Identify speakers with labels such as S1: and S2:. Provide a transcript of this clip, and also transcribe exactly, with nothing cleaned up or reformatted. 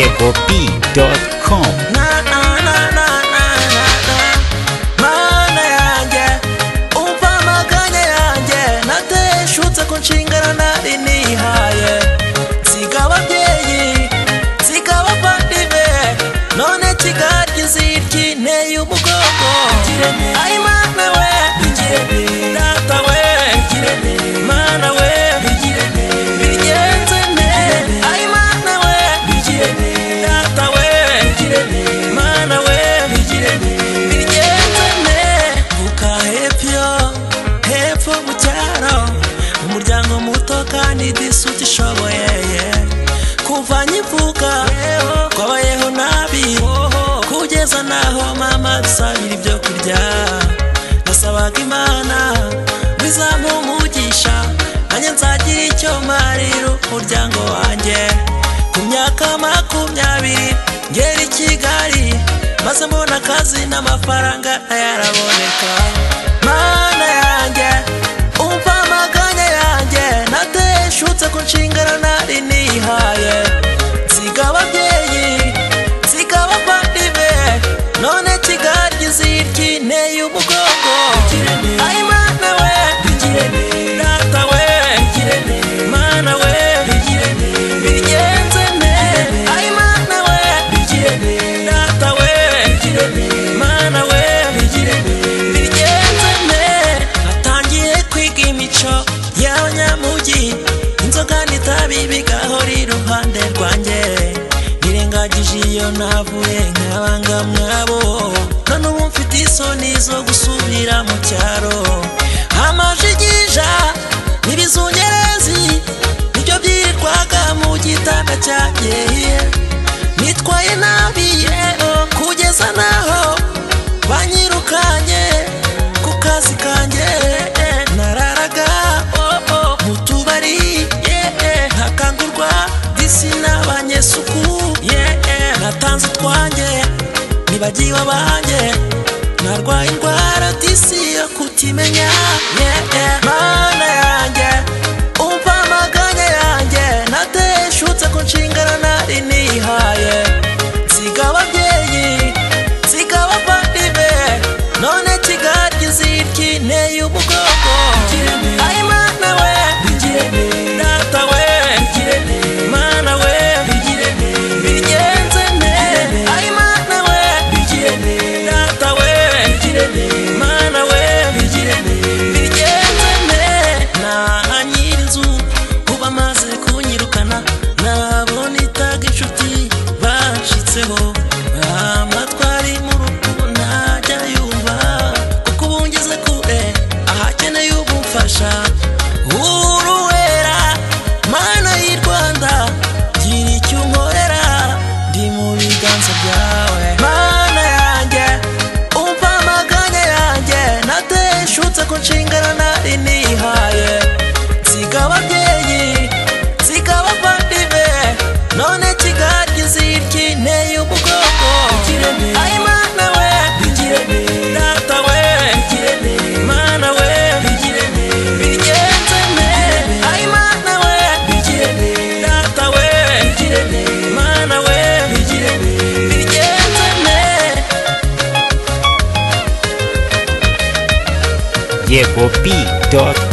S1: Diego B dot com.
S2: Na na na na na na na Mana yanjye umva amaganya yanjye nateshutse ku nshingano nari nihaye nsiga ababyeyi nsiga abavandimwe none kigarya iziryi nteye umugongo ayi mana we data we mana we bigenze nte ayi mana we data we mana we bigenze nte vuka hepfo hepfo mu cyaro umuryango muto kandi disuti ishoboye kuva nyivuka twabayeho nabi kugeza naho mama dusabira ibyo kurya nasabaga imana bizampa umugisha nanjye nzagira icyo marira umuryango wanjye ku myaka makumyabiri ngera i Kigali maze mbona akazi n'amafaranga yaraboneka mana yanjye umva amaganya yanjye nateshutse ku nshingano nari nihaye nsiga ababyeyi nsiga abavandimwe none kigarya iziryi nteye umugongo ayi mana we data we mana we bigenze nte ayi mana we data we mana we bigenze nte natangiye kwiga imico y'abanyamujyi inzoga n'itabi bigahora iruhande rwanjye nirengagije iyo navuye nk'abanga mwabo none ubu mfite isoni zo gusubira mu cyaro amajigija n'ibizungerezi nibyo byirirwaga mu gitanda cyanjye nitwaye nabi kugeza naho banyirukanye ku kazi kanjye nararaga mu tubari hakangurwa disi n'abanyesuku natanze utwanjye nibagiwe abanjye narwaye indwara disi yo kutimenya mana yanjye umva amaganya yanjye nateshutse ku nshingano nari nihaye nsiga ababyeyi nsiga abavandimwe none kigarya iziryi nteye umugongo ayi mana we data we mana we bigenze nte ayi mana we data we mana we bigenze nte na nyir'inzu uba amaze kunyirukana nabona itaga inshuti banshitseho amatwari mu rugo ntajya yumva kuko ubu ngeze kure ahakeneye ubufasha uruwera mana y'i Rwanda gira icyo unkorera ndi mu biganza byawe mana yanjye umva amaganya yanjye nateshutse ku nshingano nari nihaye nsiga ababyeyi nsiga abavandimwe none kigarya iziryi nteye umugongo ayi mana we data we mana we bigenze nte ayi mana we data we mana we bigenze nte
S1: Diego B dot com.